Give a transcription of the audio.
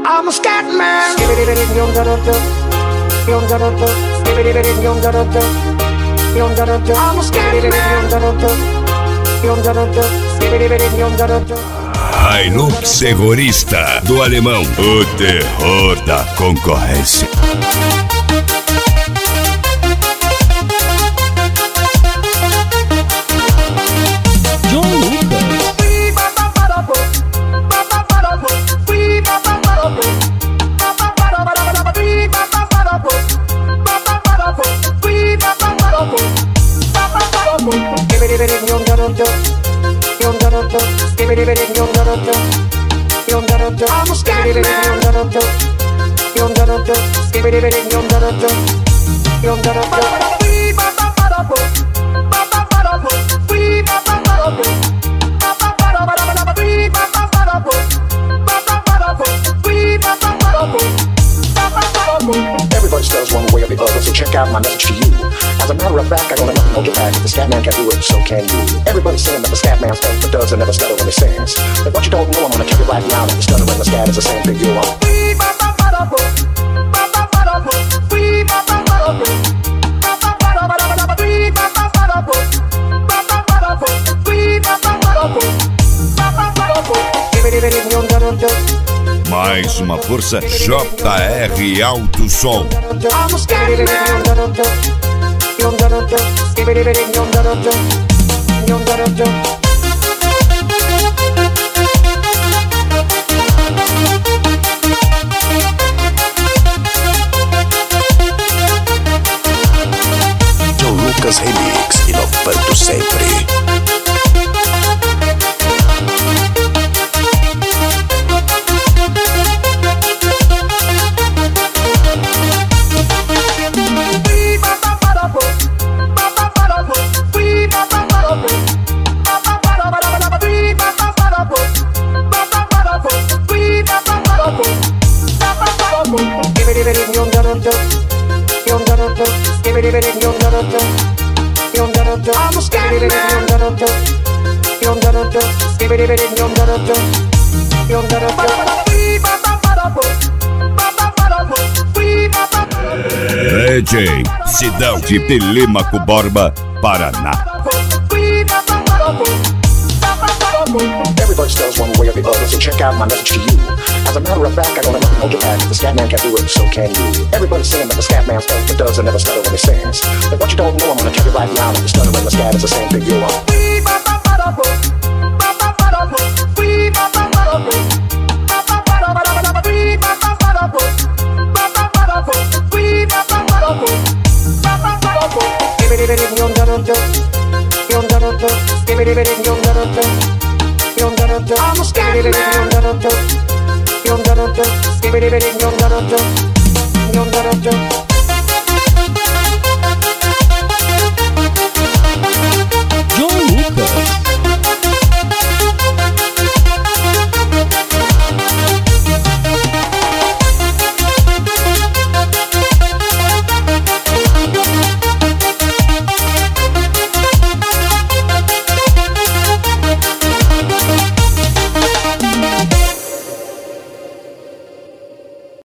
I'm a scat man. I'm a scat man. Hilux Segurista do Alemão, o terror da concorrência. I'm a scat Everybody does one way or the other, so check out my message to you. As a matter of fact, I don't have nothing hold your back. If the scat man can do it, so can you. Everybody's saying that the scat man stutters but does and never stutter when he sings. But what you don't know, I'm gonna tell you right now that the stutter and the scat is the same thing. You are. Mais uma força JR Alto Som. I'm a scat man. Joe Lucas Remix, inovando sempre. I'm a scat DJ Sidão de Telêmaco Borba, Paraná. Everybody does one way or the other, so check out my message to you. As a matter of fact, I don't have nothing hold your back. If the scat man can do it, so can you. Everybody's saying that the scat man stutters but does and never stutter when he sings. But what you don't know, I'm gonna tell you right now that the stutter and the scat is the same thing. You are. I'm a scat man.